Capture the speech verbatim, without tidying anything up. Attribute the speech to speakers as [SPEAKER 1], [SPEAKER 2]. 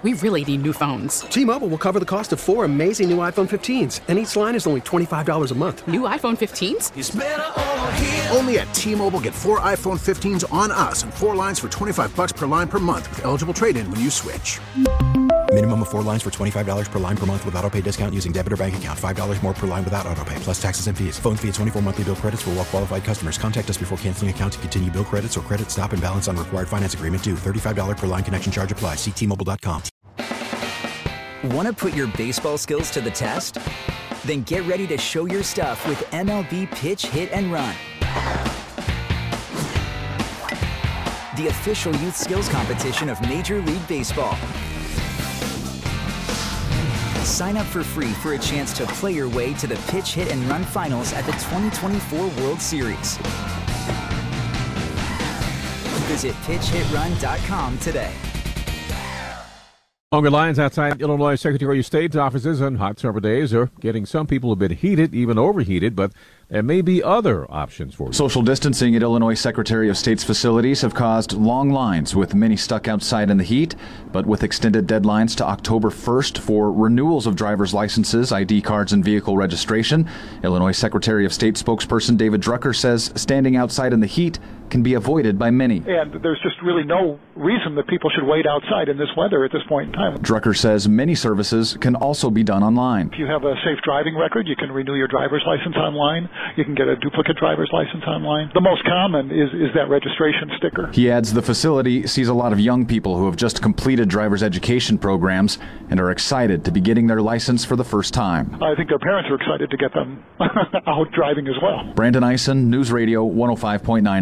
[SPEAKER 1] We really need new phones.
[SPEAKER 2] T-Mobile will cover the cost of four amazing new iPhone fifteens, and each line is only twenty-five dollars a month.
[SPEAKER 1] New iPhone fifteens?
[SPEAKER 3] It's better over here.
[SPEAKER 4] Only at T-Mobile, get four iPhone fifteens on us and four lines for twenty-five dollars per line per month with eligible trade-in when you switch.
[SPEAKER 5] Minimum of four lines for twenty-five dollars per line per month with autopay discount using debit or bank account. five dollars more per line without autopay, plus taxes and fees. Phone fee at twenty-four monthly bill credits for well-qualified customers. Contact us before canceling account to continue bill credits or credit stop and balance on required finance agreement due. thirty-five dollars per line connection charge applies. See T Mobile dot com.
[SPEAKER 6] Want to put your baseball skills to the test? Then get ready to show your stuff with M L B Pitch, Hit, and Run. The official youth skills competition of Major League Baseball. Sign up for free for a chance to play your way to the Pitch, Hit, and Run finals at the twenty twenty-four World Series. Visit pitch hit run dot com today.
[SPEAKER 7] Longer lines outside Illinois Secretary of State's offices on hot summer days are getting some people a bit heated, even overheated, but there may be other options for you.
[SPEAKER 8] Social distancing at Illinois Secretary of State's facilities have caused long lines, with many stuck outside in the heat. But with extended deadlines to October first for renewals of driver's licenses, I D cards, and vehicle registration, Illinois Secretary of State spokesperson David Drucker says standing outside in the heat can be avoided by many.
[SPEAKER 9] And there's just really no reason that people should wait outside in this weather at this point in time.
[SPEAKER 8] Drucker says many services can also be done online.
[SPEAKER 9] If you have a safe driving record, you can renew your driver's license online. You can get a duplicate driver's license online. The most common is, is that registration sticker.
[SPEAKER 8] He adds the facility sees a lot of young people who have just completed driver's education programs and are excited to be getting their license for the first time.
[SPEAKER 9] I think their parents are excited to get them out driving as well.
[SPEAKER 8] Brandon Eisen, News Radio one oh five point nine.